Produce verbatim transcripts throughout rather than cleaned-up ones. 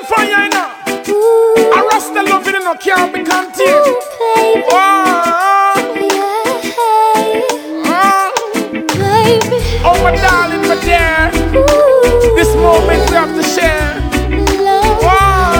burn for you, you know. I rust the love in it, can't be contained. Ooh, baby. Oh, Yeah, baby. oh, my darling, my dear. Ooh, This moment we have to share. love, Oh,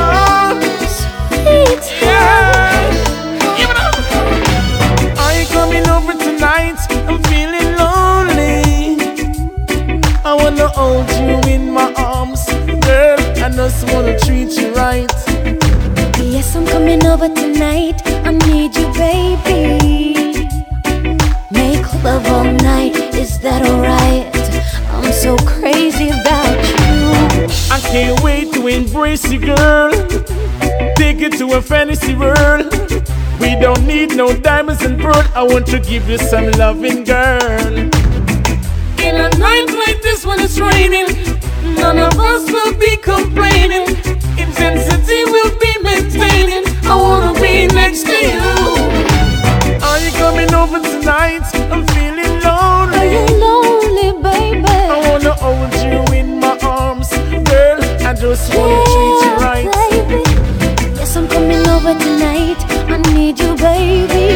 sweet. yeah. Even though are you coming over tonight? I'm feeling lonely. I wanna hold you in my arms, girl. I just wanna treat you right. Yes, I'm coming over tonight. I need you, baby. Make love all night. Is that alright? I'm so crazy about you. I can't wait to embrace you, girl. Take it to a fantasy world. We don't need no diamonds and pearl. I want to give you some loving, girl. In a night like this when it's raining, none of us will be complaining. Intensity will be maintaining. I wanna be next to you. Are you coming over tonight? I'm feeling Are lonely. you lonely, baby? I wanna hold you in my arms, girl. I just wanna treat you right. baby. Yes, I'm coming over tonight. I need you, baby.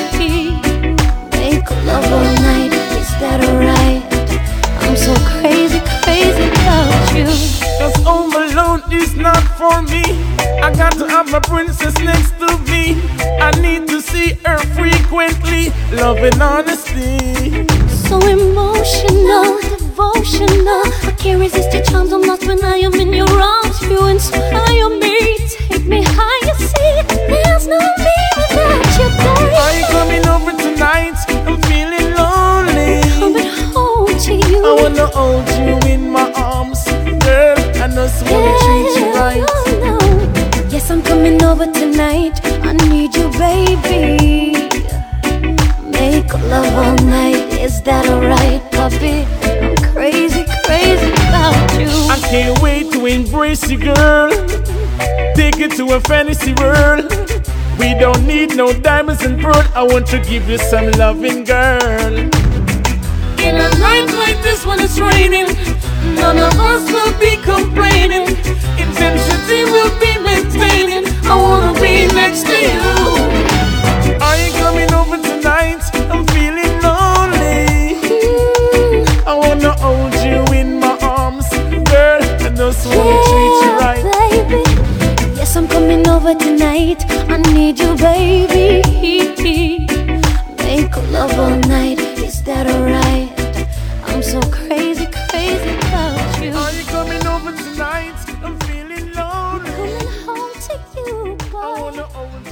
Make love all night. Is that alright? I'm so crazy, crazy about you. Cause home alone is not for me. I got to have my princess next to me. I need to see her frequently. Love and honesty. So emotional, devotional. I can't resist your charms. I'm lost when I am in your arms. You inspire me, take me higher. See, there's no me without you, baby. Are you coming over tonight? I'm feeling lonely. Coming home to you. I wanna hold you in my arms, girl. I just wanna treat you right. No, no. Yes, I'm coming over tonight. I need you, baby. Make love all night. Is that alright, puppy? I'm crazy, crazy about you. I can't wait to embrace you, girl. Take it to a fantasy world. We don't need no diamonds and pearl. I want to give you some loving, girl. In a night like this when it's raining, none of us will be complaining. Intensity will be maintaining. I wanna be next to you. Are you coming over tonight? I'm feeling lonely. Mm, I wanna hold you in my arms, girl. I just wanna treat you yeah, right. baby. Yes, I'm coming over tonight. I need you, baby. Make love all night. Is that alright? I'm so crazy, crazy about you. Are you coming over tonight? I'm feeling lonely. Coming home to you, I boy. wanna hold